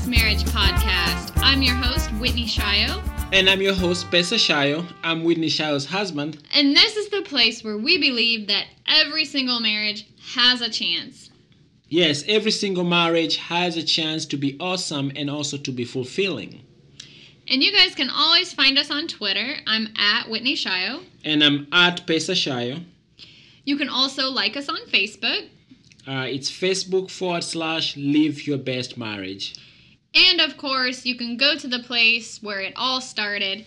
Marriage Podcast. I'm your host, Whitney Shio. And I'm your host, Pesa Shio. I'm Whitney Shio's husband. And this is the place where we believe that every single marriage has a chance. Yes, every single marriage has a chance to be awesome and also to be fulfilling. And you guys can always find us on Twitter. I'm at Whitney Shio. And I'm at Pesa Shio. You can also like us on Facebook. It's Facebook.com/Live Your Best Marriage. And of course, you can go to the place where it all started,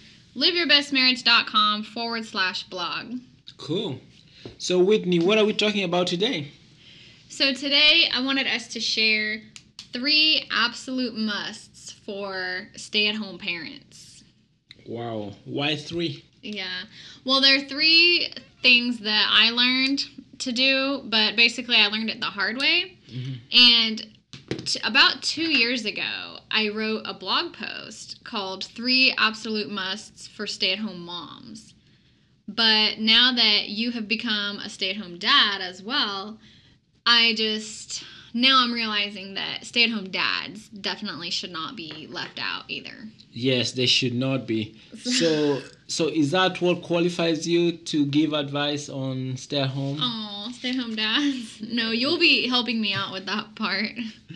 liveyourbestmarriage.com/blog. Cool. So, Whitney, what are we talking about today? So today, I wanted us to share 3 absolute musts for stay-at-home parents. Wow. Why 3? Yeah. Well, there are 3 things that I learned to do, but basically I learned it the hard way. Mm-hmm. And about 2 years ago, I wrote a blog post called 3 Absolute Musts for Stay-at-Home Moms. But now that you have become a stay-at-home dad as well, now I'm realizing that stay-at-home dads definitely should not be left out either. Yes, they should not be. So is that what qualifies you to give advice on stay-at-home? Oh, stay-at-home dads. No, you'll be helping me out with that part.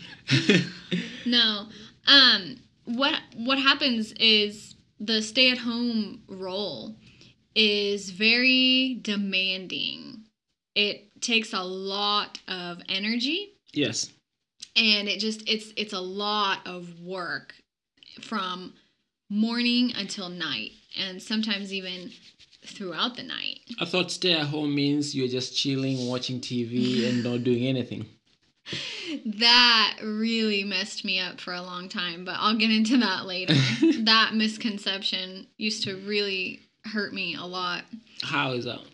No. What happens is the stay-at-home role is very demanding. It takes a lot of energy. Yes. And it's a lot of work from morning until night, and sometimes even throughout the night. I thought stay at home means you're just chilling, watching TV, and not doing anything. That really messed me up for a long time, but I'll get into that later. That misconception used to really hurt me a lot. How is that?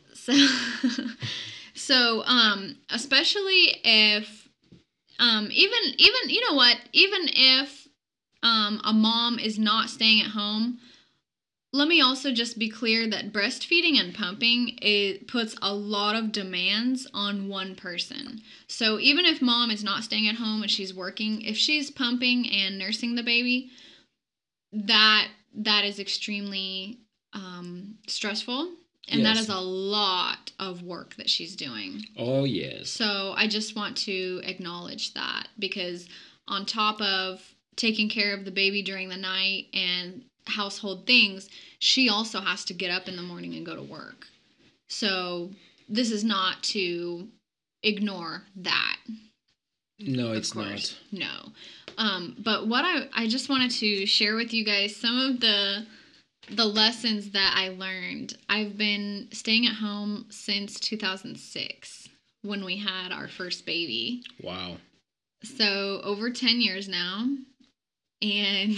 So especially if even you know what, even if a mom is not staying at home, let me also just be clear that breastfeeding and pumping, it puts a lot of demands on one person. So even if mom is not staying at home and she's working, if she's pumping and nursing the baby, that is extremely stressful. And yes. That is a lot of work that she's doing. Oh, yes. So I just want to acknowledge that, because on top of taking care of the baby during the night and household things, she also has to get up in the morning and go to work. So this is not to ignore that. No, it's not. No. But what I just wanted to share with you guys some of the lessons that I learned. I've been staying at home since 2006 when we had our first baby. Wow. So over 10 years now. And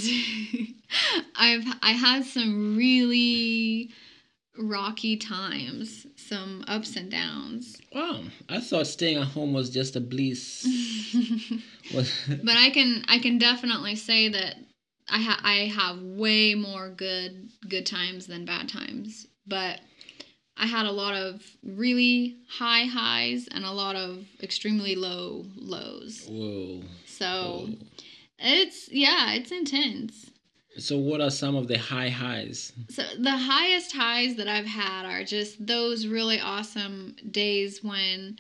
I had some really rocky times, some ups and downs. Wow. I thought staying at home was just a bliss. But I can definitely say that I have way more good times than bad times, but I had a lot of really high highs and a lot of extremely low lows. Whoa. So it's intense. So what are some of the high highs? So the highest highs that I've had are just those really awesome days when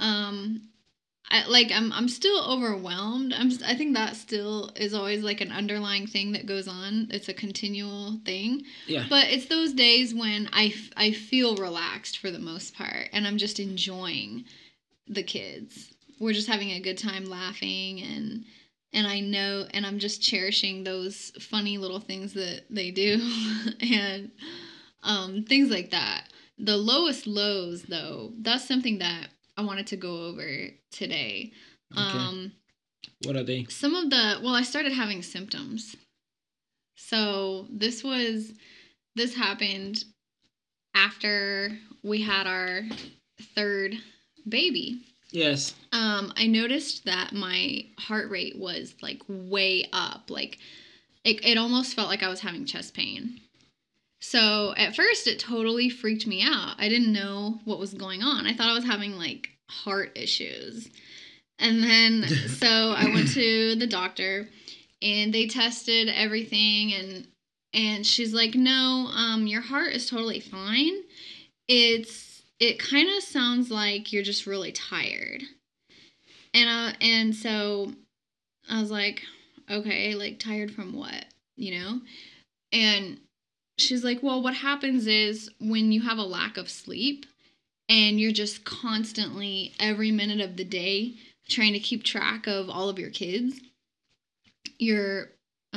I'm still overwhelmed. I think that still is always like an underlying thing that goes on. It's a continual thing. Yeah. But it's those days when I feel relaxed for the most part, and I'm just enjoying the kids. We're just having a good time laughing, and I know, and I'm just cherishing those funny little things that they do, and things like that. The lowest lows, though, that's something that I wanted to go over today. Okay. What are they? I started having symptoms. So this happened after we had our 3rd baby. Yes. I noticed that my heart rate was like way up. Like it almost felt like I was having chest pain. So at first it totally freaked me out. I didn't know what was going on. I thought I was having like heart issues. And then so I went to the doctor and they tested everything, and she's like, no, your heart is totally fine. It kind of sounds like you're just really tired. And so I was like, okay, like tired from what, you know? And she's like, well, what happens is when you have a lack of sleep and you're just constantly every minute of the day trying to keep track of all of your kids, you're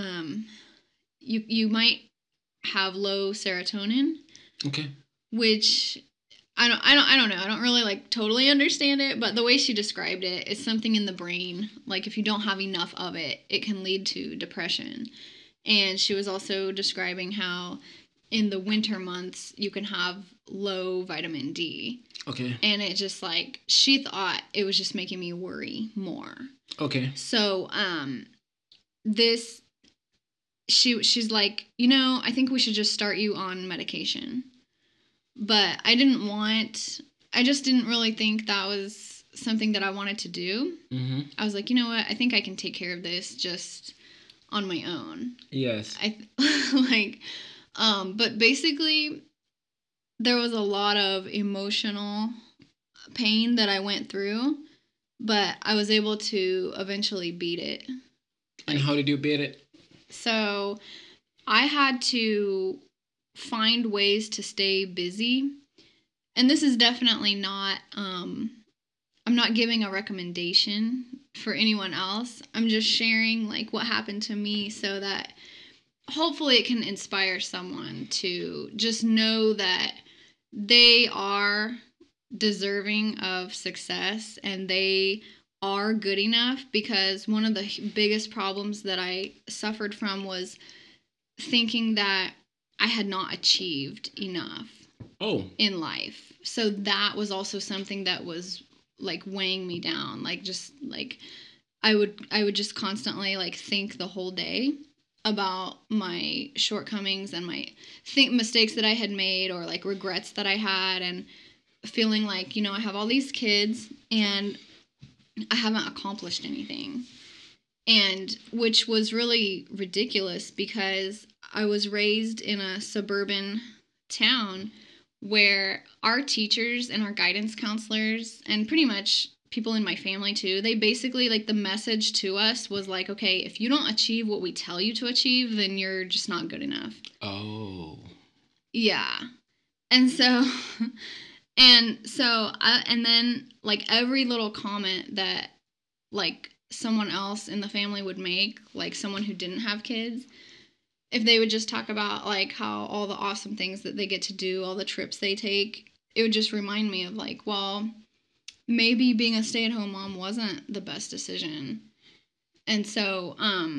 you might have low serotonin, Okay. which I don't know. I don't really like totally understand it, but the way she described it is something in the brain. Like if you don't have enough of it, it can lead to depression. And she was also describing how in the winter months you can have low vitamin D. Okay. And it just like she thought it was just making me worry more. Okay. So this she's like, you know, I think we should just start you on medication. But I just didn't really think that was something that I wanted to do. Mm-hmm. I was like, you know what? I think I can take care of this just on my own. Yes. But basically, there was a lot of emotional pain that I went through, but I was able to eventually beat it. And how did you beat it? So I had to find ways to stay busy. And this is definitely not, I'm not giving a recommendation for anyone else. I'm just sharing like what happened to me so that hopefully it can inspire someone to just know that they are deserving of success and they are good enough, because one of the biggest problems that I suffered from was thinking that I had not achieved enough in life. So that was also something that was like weighing me down. Like just like I would just constantly like think the whole day about my shortcomings and my mistakes that I had made, or like regrets that I had, and feeling like, you know, I have all these kids and I haven't accomplished anything. And which was really ridiculous because I was raised in a suburban town where our teachers and our guidance counselors and pretty much people in my family too, they basically like the message to us was like, okay, if you don't achieve what we tell you to achieve, then you're just not good enough. Oh. Yeah. And so and then like every little comment that like someone else in the family would make, like someone who didn't have kids, if they would just talk about like how all the awesome things that they get to do, all the trips they take, it would just remind me of like, well, maybe being a stay-at-home mom wasn't the best decision. And so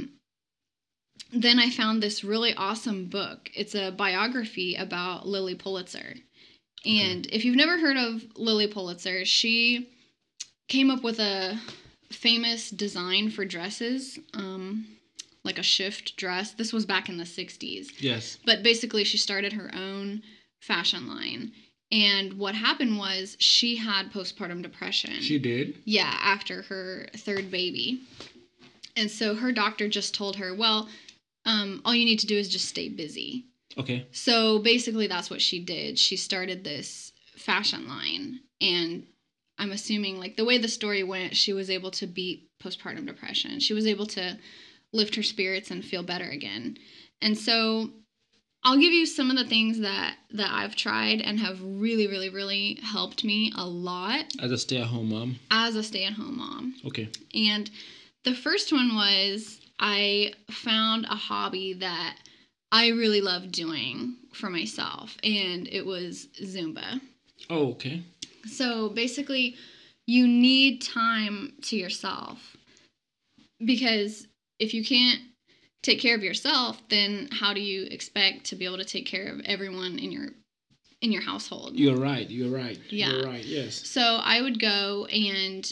then I found this really awesome book. It's a biography about Lilly Pulitzer. And if you've never heard of Lilly Pulitzer, she came up with a famous design for dresses, like a shift dress. This was back in the 60s. Yes. But basically she started her own fashion line. And what happened was she had postpartum depression. She did? Yeah, after her third baby. And so her doctor just told her, well, all you need to do is just stay busy. Okay. So basically that's what she did. She started this fashion line, and I'm assuming like the way the story went, she was able to beat postpartum depression. She was able to lift her spirits and feel better again. And so I'll give you some of the things that I've tried and have really, really, really helped me a lot. As a stay-at-home mom? As a stay-at-home mom. Okay. And the first one was I found a hobby that I really love doing for myself, and it was Zumba. Oh, okay. So basically, you need time to yourself, because if you can't take care of yourself, then how do you expect to be able to take care of everyone in your household? You're right. Yeah. You're right, yes. So I would go and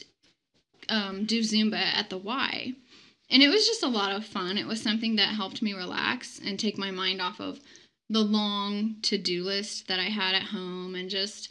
do Zumba at the Y. And it was just a lot of fun. It was something that helped me relax and take my mind off of the long to-do list that I had at home, and just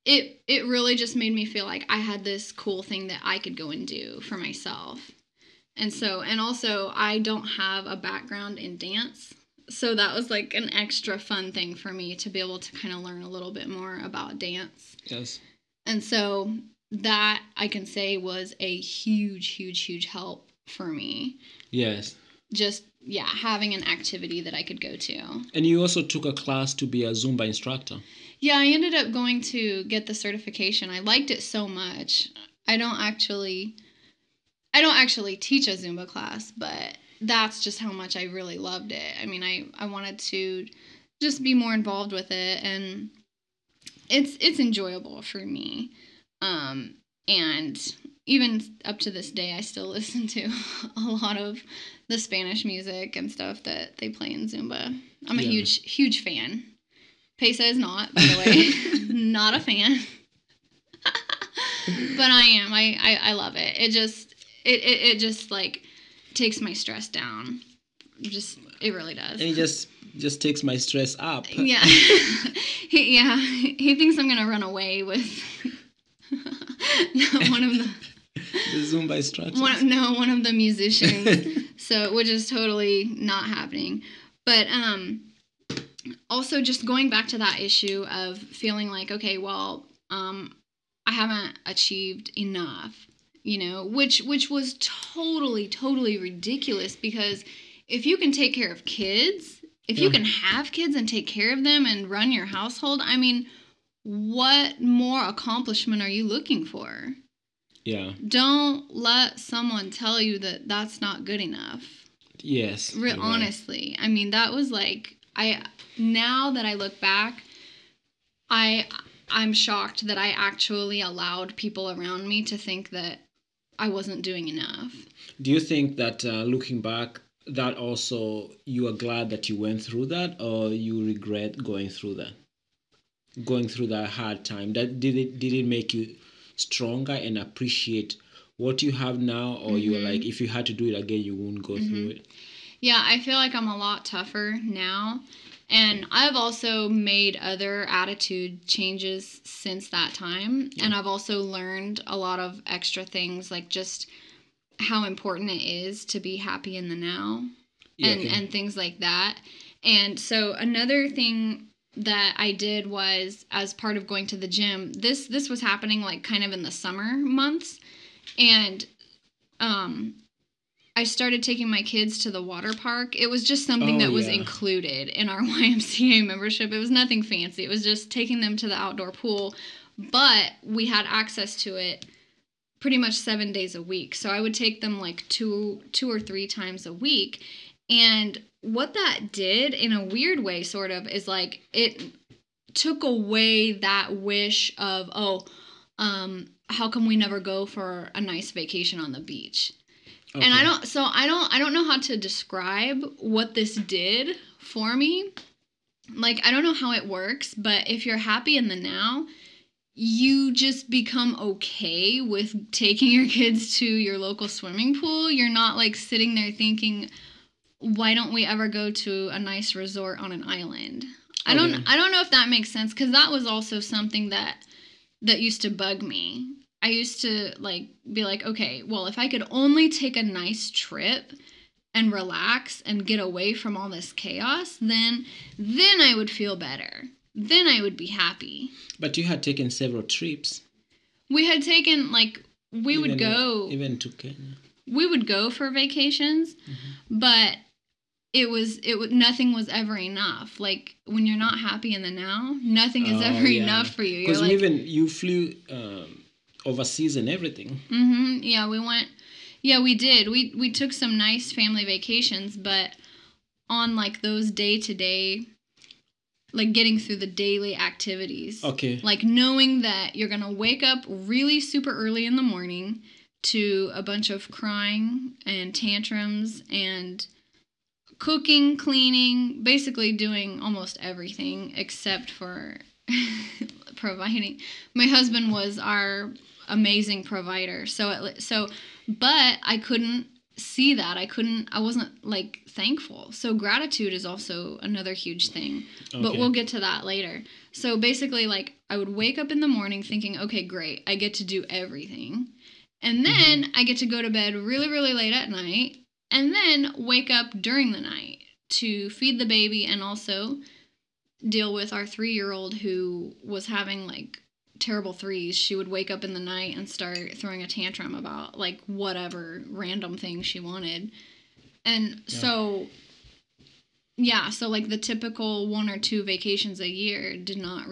it really just made me feel like I had this cool thing that I could go and do for myself. And also I don't have a background in dance. So that was like an extra fun thing for me to be able to kind of learn a little bit more about dance. Yes. And so that I can say was a huge help for me. Yes. Just, yeah, having an activity that I could go to. And you also took a class to be a Zumba instructor. Yeah, I ended up going to get the certification. I liked it so much. I don't actually teach a Zumba class, but that's just how much I really loved it. I mean, I wanted to just be more involved with it, and it's enjoyable for me. And even up to this day, I still listen to a lot of the Spanish music and stuff that they play in Zumba. I'm a huge fan. Pesa is not, by the way. Not a fan. But I am. I love it. It just like takes my stress down. It really does. And it just takes my stress up. Yeah. He thinks I'm gonna run away with one of the Zumba instructors. One of the musicians. So, which is totally not happening. But also just going back to that issue of feeling like, okay, well, I haven't achieved enough, which was totally ridiculous, because if you can take care of kids, if you can have kids and take care of them and run your household, I mean, what more accomplishment are you looking for? Yeah. Don't let someone tell you that that's not good enough. Yes. Honestly. Right. I mean, that was like, now that I look back, I'm shocked that I actually allowed people around me to think that I wasn't doing enough. Do you think that looking back, that also you are glad that you went through that, or you regret going through that hard time? That did it make you stronger and appreciate what you have now, or you were like, if you had to do it again, you wouldn't go through it? Yeah, I feel like I'm a lot tougher now. And I've also made other attitude changes since that time. Yeah. And I've also learned a lot of extra things, like just how important it is to be happy in the now, and things like that. And so another thing that I did was, as part of going to the gym, this was happening like kind of in the summer months. And I started taking my kids to the water park. It was just something that was included in our YMCA membership. It was nothing fancy. It was just taking them to the outdoor pool. But we had access to it pretty much 7 days a week. So I would take them like two or three times a week. And what that did, in a weird way, sort of, is like it took away that wish of, how come we never go for a nice vacation on the beach? Okay. And I don't know how to describe what this did for me. Like, I don't know how it works, but if you're happy in the now, you just become okay with taking your kids to your local swimming pool. You're not like sitting there thinking, why don't we ever go to a nice resort on an island? Okay. I don't know if that makes sense, because that was also something that used to bug me. I used to be like, okay, well, if I could only take a nice trip and relax and get away from all this chaos, then I would feel better. Then I would be happy. But you had taken several trips. We had taken, even to Kenya. We would go for vacations, but nothing was ever enough. Like, when you're not happy in the now, nothing is ever enough for you. Because you flew overseas and everything. Yeah, we went. Yeah, we did. We took some nice family vacations, but on like those day-to-day, like getting through the daily activities. Okay. Like knowing that you're going to wake up really super early in the morning to a bunch of crying and tantrums and cooking, cleaning, basically doing almost everything except for providing. My husband was our amazing provider. But I couldn't see that. I wasn't like thankful. So gratitude is also another huge thing. Okay. But we'll get to that later. So basically, like, I would wake up in the morning thinking, okay, great, I get to do everything. And then I get to go to bed really, really late at night and then wake up during the night to feed the baby and also deal with our 3-year-old who was having like terrible threes. She would wake up in the night and start throwing a tantrum about like whatever random thing she wanted. And so like the typical 1 or 2 vacations a year did not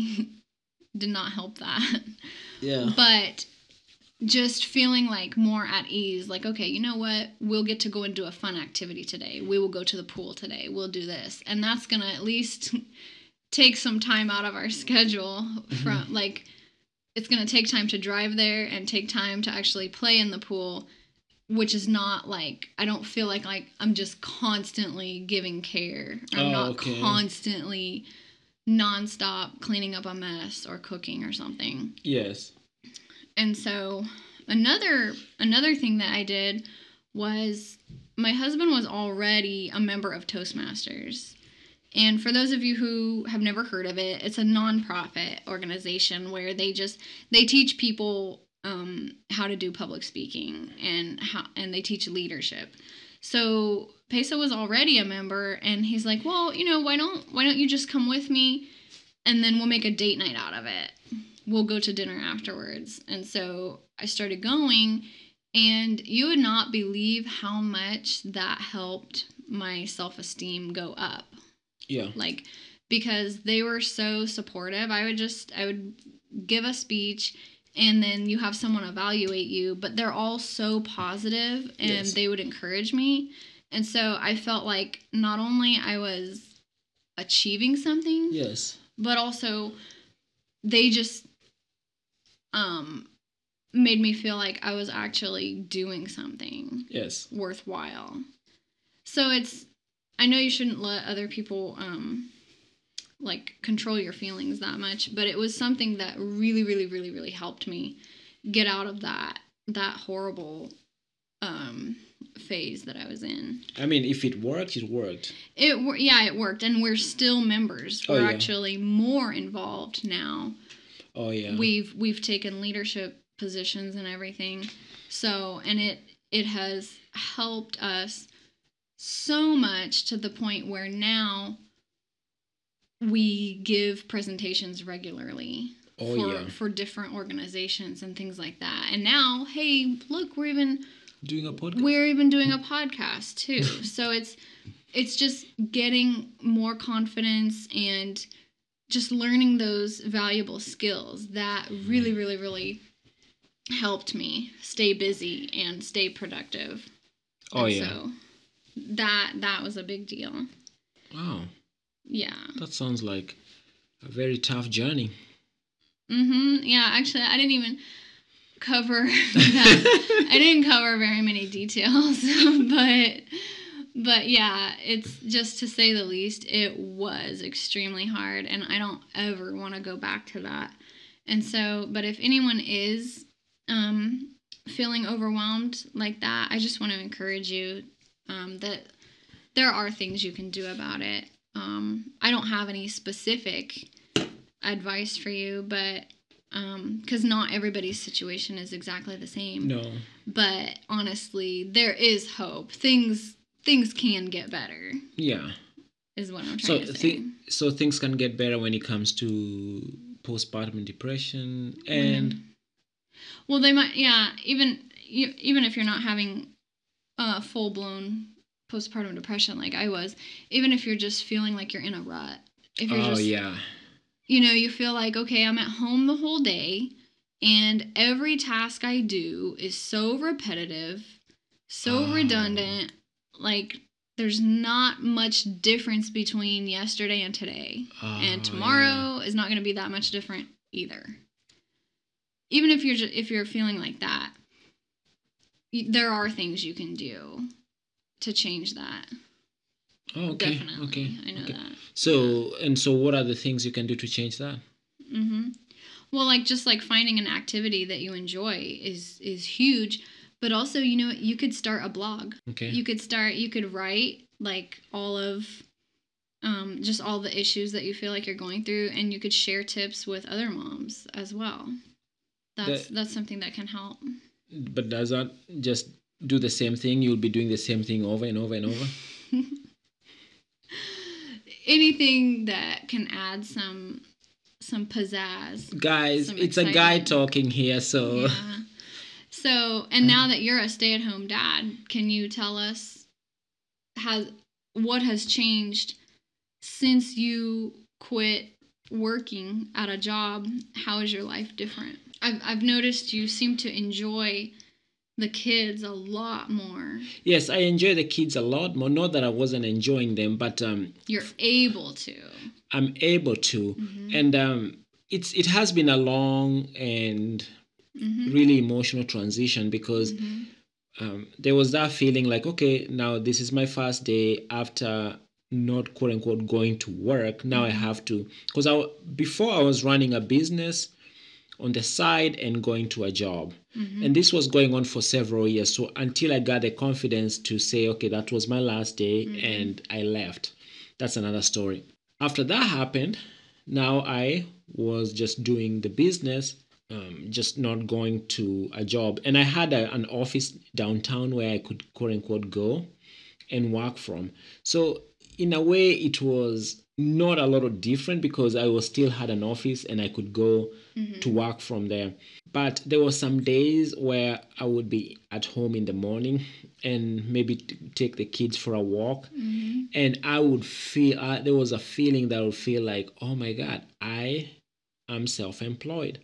help that. Yeah. But just feeling like more at ease, like, okay, you know what? We'll get to go and do a fun activity today. We will go to the pool today. We'll do this. And that's going to at least take some time out of our schedule from like, it's going to take time to drive there and take time to actually play in the pool, which is not like, I don't feel like I'm just constantly giving care. I'm not constantly nonstop cleaning up a mess or cooking or something. Yes. And so another thing that I did was my husband was already a member of Toastmasters. And for those of you who have never heard of it, it's a nonprofit organization where they teach people how to do public speaking and they teach leadership. So Pesa was already a member, and he's like, well, you know, why don't you just come with me, and then we'll make a date night out of it. We'll go to dinner afterwards. And so I started going, and you would not believe how much that helped my self-esteem go up. Yeah. Like, because they were so supportive. I would give a speech, and then you have someone evaluate you, but they're all so positive, and they would encourage me. And so I felt like not only I was achieving something, but also they just made me feel like I was actually doing something worthwhile. So I know you shouldn't let other people like control your feelings that much, but it was something that really, really, really, really helped me get out of that horrible phase that I was in. I mean, if it worked, it worked. It worked, and we're still members. We're actually more involved now. Oh yeah. We've taken leadership positions and everything. So, and it has helped us so much to the point where now we give presentations regularly for different organizations and things like that. And now, hey, look, we're even doing a podcast too. So it's just getting more confidence and just learning those valuable skills that really, really, really helped me stay busy and stay productive. So that was a big deal. Wow. Yeah. That sounds like a very tough journey. Yeah, actually, I didn't even cover that. I didn't cover very many details, but yeah, it's just, to say the least, it was extremely hard, and I don't ever want to go back to that. And so, but if anyone is feeling overwhelmed like that, I just want to encourage you that there are things you can do about it. I don't have any specific advice for you, but because not everybody's situation is exactly the same. No. But honestly, there is hope. Things can get better. Yeah. Is what I'm trying to say. So things can get better when it comes to postpartum depression and. Well, they might. Yeah. Even if you're not having full blown postpartum depression like I was, even if you're just feeling like you're in a rut. If you're you feel like, okay, I'm at home the whole day, and every task I do is so repetitive, so redundant, like there's not much difference between yesterday and today. And tomorrow is not going to be that much different either. Even if you're feeling like that, there are things you can do to change that. Oh, okay. Definitely. Okay. I know that. So what are the things you can do to change that? Well, just finding an activity that you enjoy is huge, but also, you could start a blog. Okay. You could write all of just all the issues that you feel like you're going through, and you could share tips with other moms as well. That's something that can help. But does that just do the same thing? You'll be doing the same thing over and over and over. Anything that can add some pizzazz. Guys, some it's a guy excitement. talking here, so Yeah. So, and now that you're a stay-at-home dad, can you tell us what has changed since you quit working at a job? How is your life different? I've noticed you seem to enjoy the kids a lot more. yes, I enjoy the kids a lot more. Not that I wasn't enjoying them, but You're able to. I'm able to, and it has been a long and really emotional transition because there was that feeling like, okay, now this is my first day after not quote unquote going to work. Now I have to, because before I was running a business on the side and going to a job. And this was going on for several years. So until I got the confidence to say, okay, that was my last day and I left. That's another story. After that happened, now I was just doing the business, just not going to a job. And I had an office downtown where I could quote unquote go and work from. So in a way, it was not a lot of different because I was still had an office and I could go to work from there. But there were some days where I would be at home in the morning and maybe take the kids for a walk, and I would feel there was a feeling that I would feel like, oh my God, I am self-employed.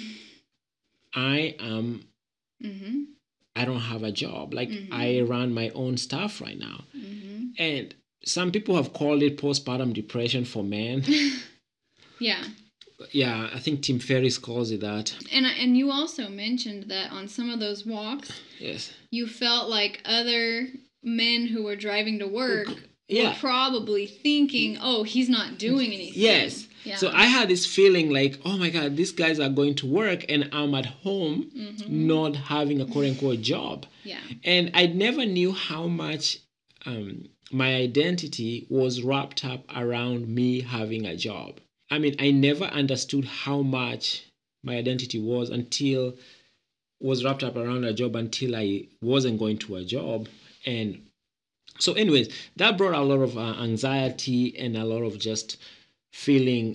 I am. I don't have a job. Like I run my own stuff right now, and some people have called it postpartum depression for men. Yeah. Yeah, I think Tim Ferriss calls it that. And you also mentioned that on some of those walks, Yes. you felt like other men who were driving to work Yeah. were probably thinking, "Oh, he's not doing anything." Yes. Yeah. So I had this feeling like, oh my God, these guys are going to work and I'm at home not having a quote unquote job. Yeah. And I never knew how much my identity was wrapped up around me having a job. I mean, I never understood how much my identity was wrapped up around a job until I wasn't going to a job. And so, anyways, that brought a lot of anxiety and a lot of just feeling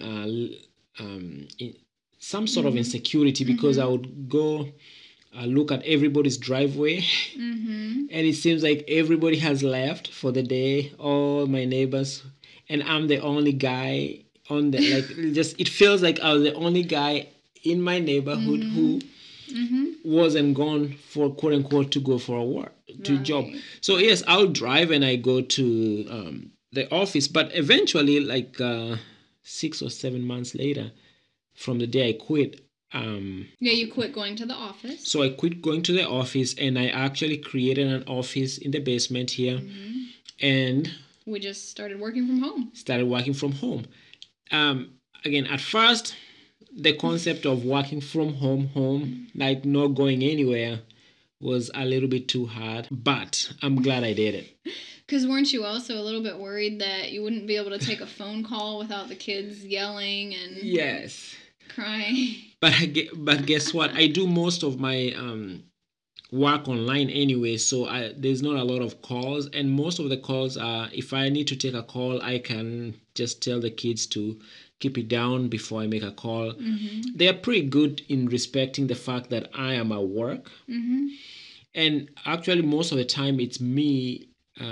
some sort of insecurity because I would go look at everybody's driveway and it seems like everybody has left for the day, all my neighbors, and I'm the only guy on the just it feels like I was the only guy in my neighborhood who wasn't gone for quote unquote to go for a work to job. So yes, I'll drive and I go to the office, but eventually, like 6 or 7 months later, from the day I quit. Yeah, you quit going to the office. So I quit going to the office and I actually created an office in the basement here, and we just started working from home. Again, at first, the concept of working from home, like not going anywhere, was a little bit too hard, but I'm glad I did it. Because weren't you also a little bit worried that you wouldn't be able to take a phone call without the kids yelling and yes, crying? But guess what? I do most of my work online anyway, so there's not a lot of calls, and most of the calls are, if I need to take a call, I can just tell the kids to keep it down before I make a call. They are pretty good in respecting the fact that I am at work, and actually most of the time it's me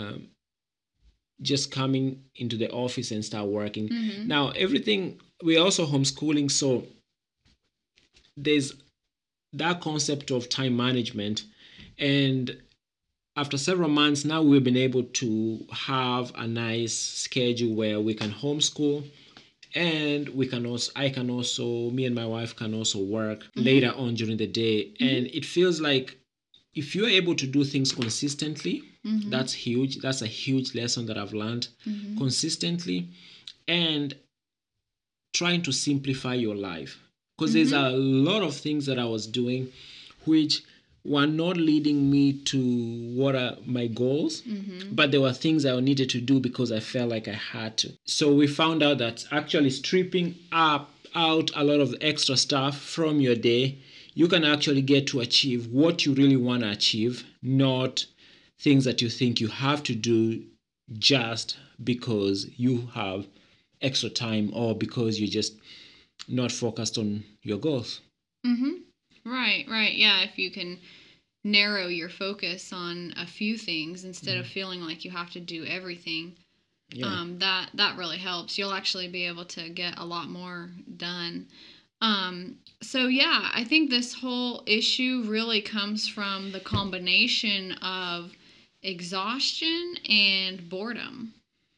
just coming into the office and start working. Now everything, we're also homeschooling, so there's that concept of time management, and after several months now we've been able to have a nice schedule where we can homeschool, and me and my wife can also work later on during the day. And it feels like if you're able to do things consistently, that's huge. That's a huge lesson that I've learned. Consistently, and trying to simplify your life, because there's a lot of things that I was doing which were not leading me to what are my goals, but there were things I needed to do because I felt like I had to. So we found out that actually stripping out a lot of the extra stuff from your day you can actually get to achieve what you really want to achieve, not things that you think you have to do just because you have extra time or because you're just not focused on your goals. Right, right. Yeah, if you can narrow your focus on a few things instead of feeling like you have to do everything, Yeah. that really helps. You'll actually be able to get a lot more done. So yeah, I think this whole issue really comes from the combination of exhaustion and boredom.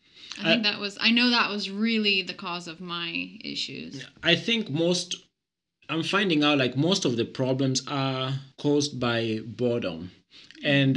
I know that was really the cause of my issues. I think I'm finding out like most of the problems are caused by boredom, and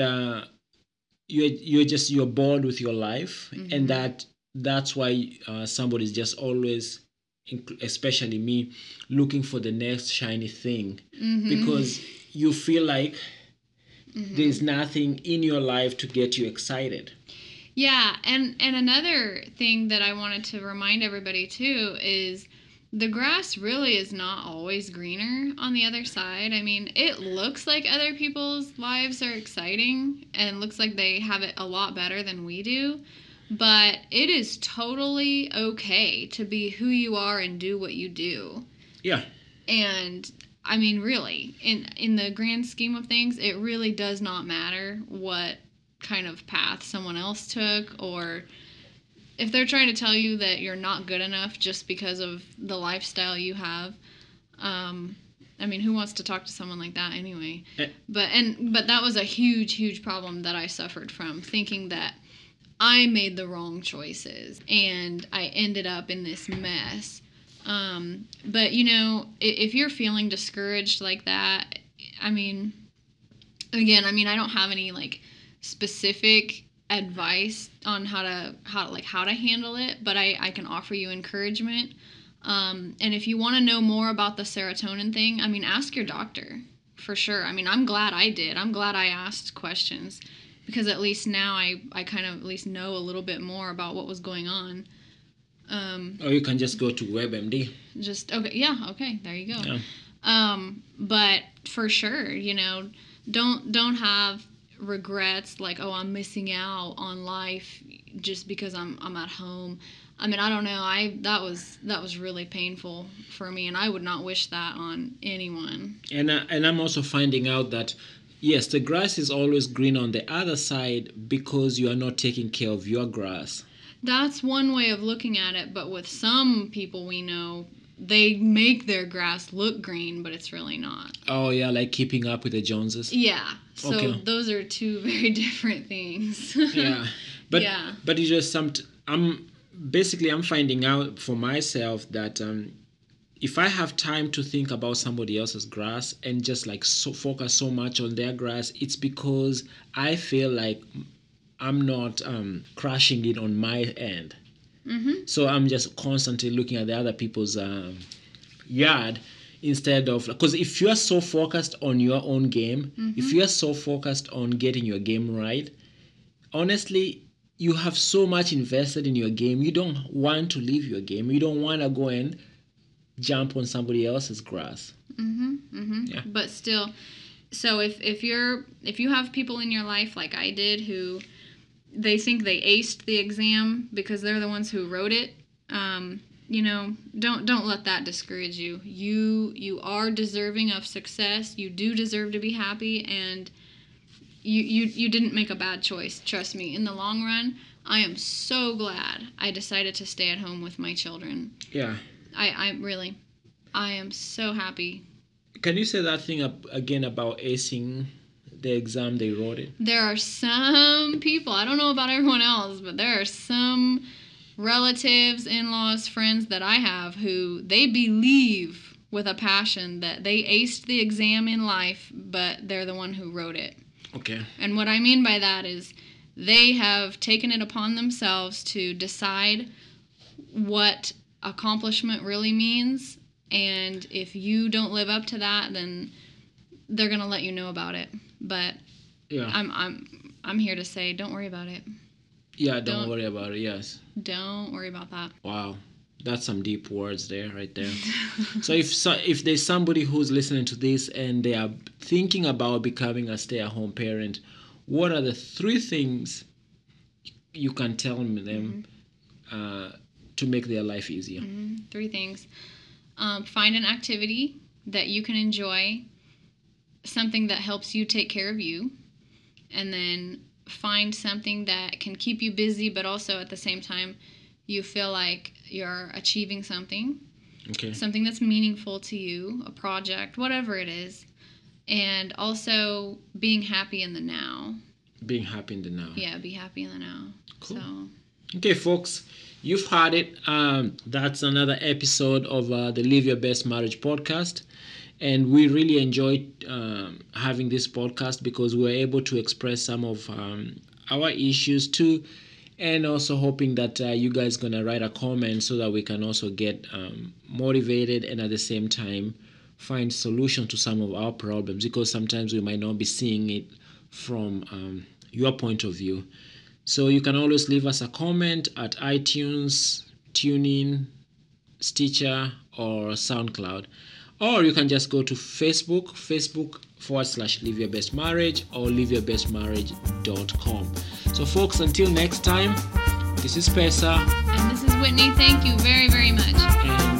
you're bored with your life, and that's why somebody's just always, especially me, looking for the next shiny thing, because you feel like there's nothing in your life to get you excited. Yeah, and another thing that I wanted to remind everybody too is the grass really is not always greener on the other side. I mean, it looks like other people's lives are exciting and looks like they have it a lot better than we do, but it is totally okay to be who you are and do what you do. Yeah. And I mean, really, in the grand scheme of things, it really does not matter what kind of path someone else took, or if they're trying to tell you that you're not good enough just because of the lifestyle you have. I mean, who wants to talk to someone like that anyway? But that was a huge problem that I suffered from, thinking that I made the wrong choices and I ended up in this mess. But you know, if you're feeling discouraged like that, I mean, again, I mean, I don't have any like specific advice on how to handle it, but I can offer you encouragement. And if you want to know more about the serotonin thing, I mean, ask your doctor for sure. I mean, I'm glad I did. I'm glad I asked questions, because at least now I kind of at least know a little bit more about what was going on. Or you can just go to WebMD. Okay, there you go. Yeah. But for sure, you know, don't have regrets like, oh, I'm missing out on life just because I'm at home. I mean, I don't know. That was really painful for me, and I would not wish that on anyone. And I'm also finding out that yes, the grass is always green on the other side because you are not taking care of your grass. That's one way of looking at it, but with some people we know, they make their grass look green, but it's really not. Oh yeah, like Keeping Up with the Joneses. Yeah. So those are two very different things. Yeah. But it's just I'm finding out for myself that if I have time to think about somebody else's grass and just like focus so much on their grass, it's because I feel like I'm not crushing it on my end. So I'm just constantly looking at the other people's yard instead of, because if you are so focused on your own game, if you are so focused on getting your game right, honestly, you have so much invested in your game, you don't want to leave your game. You don't want to go and jump on somebody else's grass. Yeah. But still, so if you have people in your life like I did who they think they aced the exam because they're the ones who wrote it, you know, don't let that discourage you. You are deserving of success. You do deserve to be happy, and you didn't make a bad choice. Trust me. In the long run, I am so glad I decided to stay at home with my children. Yeah. I am so happy. Can you say that thing again about acing the exam they wrote it? There are some people, I don't know about everyone else, but there are some relatives, in-laws, friends that I have who they believe with a passion that they aced the exam in life, but they're the one who wrote it. Okay. And what I mean by that is they have taken it upon themselves to decide what accomplishment really means, and if you don't live up to that, then they're going to let you know about it. But yeah. I'm here to say, don't worry about it. Yeah, don't worry about it. Yes. Don't worry about that. Wow. That's some deep words there, right there. So if there's somebody who's listening to this and they are thinking about becoming a stay-at-home parent, what are the 3 things you can tell them to make their life easier? 3 things. Find an activity that you can enjoy, something that helps you take care of you, and then find something that can keep you busy, but also at the same time you feel like you're achieving something. Okay. Something that's meaningful to you, a project, whatever it is. And also being happy in the now. Being happy in the now. Yeah, be happy in the now. Cool. So. Okay, folks, you've heard it. That's another episode of the Live Your Best Marriage podcast. And we really enjoyed having this podcast because we were able to express some of our issues too. And also hoping that you guys going to write a comment so that we can also get motivated and at the same time find solution to some of our problems, because sometimes we might not be seeing it from your point of view. So you can always leave us a comment at iTunes, TuneIn, Stitcher, or SoundCloud. Or you can just go to Facebook.com/Live Your Best Marriage or liveyourbestmarriage.com. So folks, until next time, this is Pesa. And this is Whitney. Thank you very, very much. And